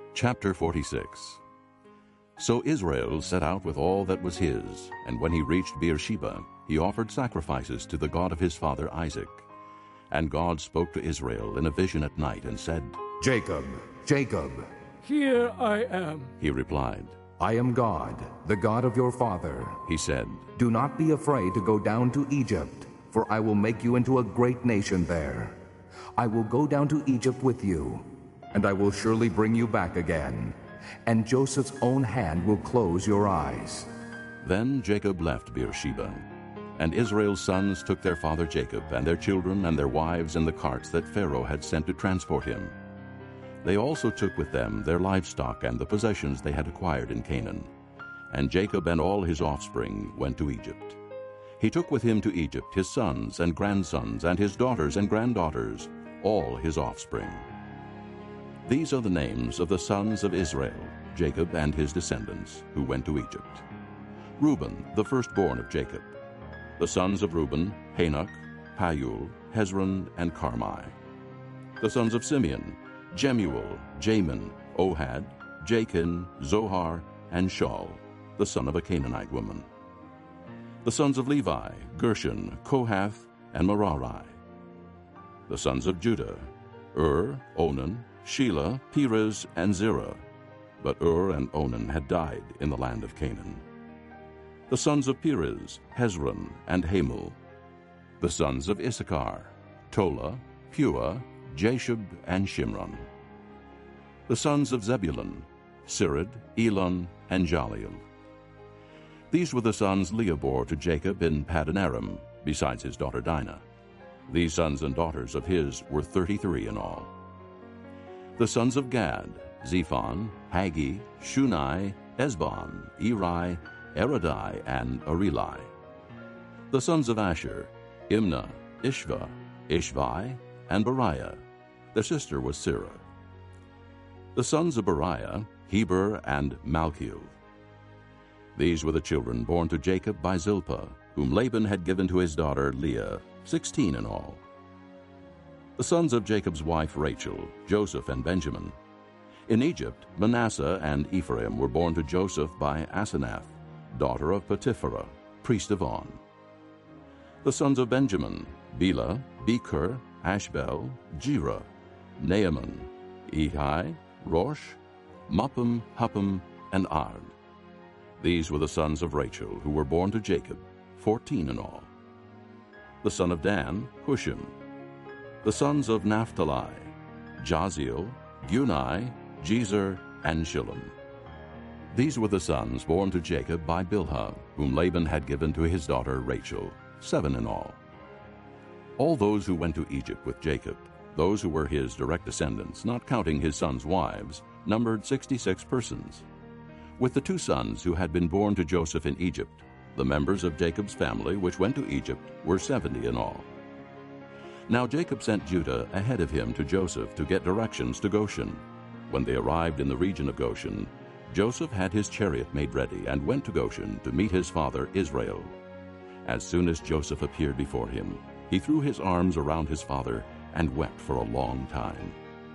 Chapter 46. So Israel set out with all that was his, and when he reached Beersheba, he offered sacrifices to the God of his father Isaac. And God spoke to Israel in a vision at night and said, "Jacob, Jacob." "Here I am," he replied. "I am God, the God of your father." He said, "Do not be afraid to go down to Egypt, for I will make you into a great nation there. I will go down to Egypt with you, and I will surely bring you back again, and Joseph's own hand will close your eyes." Then Jacob left Beersheba, and Israel's sons took their father Jacob and their children and their wives in the carts that Pharaoh had sent to transport him. They also took with them their livestock and the possessions they had acquired in Canaan. And Jacob and all his offspring went to Egypt. He took with him to Egypt his sons and grandsons and his daughters and granddaughters, all his offspring. These are the names of the sons of Israel, Jacob and his descendants, who went to Egypt. Reuben, the firstborn of Jacob. The sons of Reuben, Hanok, Payul, Hezron, and Carmi. The sons of Simeon, Jemuel, Jamin, Ohad, Jachin, Zohar, and Shaul, the son of a Canaanite woman. The sons of Levi, Gershon, Kohath, and Merari. The sons of Judah, Onan, Shelah, Perez, and Zerah, but and Onan had died in the land of Canaan. The sons of Perez, Hezron, and Hamul. The sons of Issachar, Tola, Puah, Jashub, and Shimron. The sons of Zebulun, Sirid, Elon, and Jaleel. These were the sons Leah bore to Jacob in Paddan Aram, besides his daughter Dinah. These sons and daughters of his were 33 in all. The sons of Gad, Zephon, Haggi, Shunai, Esbon, Eri, Eradai, and Areli. The sons of Asher, Imnah, Ishva, Ishvi, and Beriah. Their sister was Sirah. The sons of Beriah, Heber, and Malchiel. These were the children born to Jacob by Zilpah, whom Laban had given to his daughter Leah, 16 in all. The sons of Jacob's wife Rachel, Joseph and Benjamin. In Egypt, Manasseh and Ephraim were born to Joseph by Asenath, daughter of Potipherah, priest of On. The sons of Benjamin, Bela, Becher, Ashbel, Jerah, Naaman, Ehi, Rosh, Muppim, Huppim, and Ard. These were the sons of Rachel, who were born to Jacob, 14 in all. The son of Dan, Hushim. The sons of Naphtali, Jaziel, Guni, Jezer, and Shillem. These were the sons born to Jacob by Bilhah, whom Laban had given to his daughter Rachel, 7 in all. All those who went to Egypt with Jacob, those who were his direct descendants, not counting his sons' wives, numbered 66 persons. With the 2 sons who had been born to Joseph in Egypt, the members of Jacob's family which went to Egypt were 70 in all. Now Jacob sent Judah ahead of him to Joseph to get directions to Goshen. When they arrived in the region of Goshen, Joseph had his chariot made ready and went to Goshen to meet his father Israel. As soon as Joseph appeared before him, he threw his arms around his father and wept for a long time.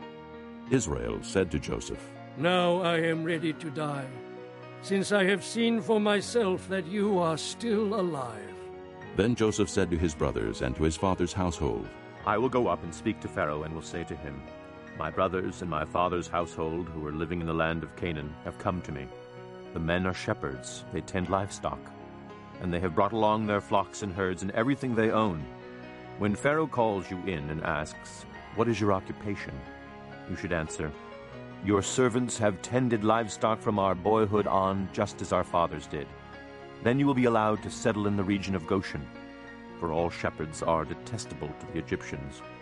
Israel said to Joseph, "Now I am ready to die, since I have seen for myself that you are still alive." Then Joseph said to his brothers and to his father's household, "I will go up and speak to Pharaoh and will say to him, 'My brothers and my father's household who are living in the land of Canaan have come to me. The men are shepherds, they tend livestock, and they have brought along their flocks and herds and everything they own. When Pharaoh calls you in and asks, "What is your occupation?" you should answer, "Your servants have tended livestock from our boyhood on, just as our fathers did." Then you will be allowed to settle in the region of Goshen, for all shepherds are detestable to the Egyptians.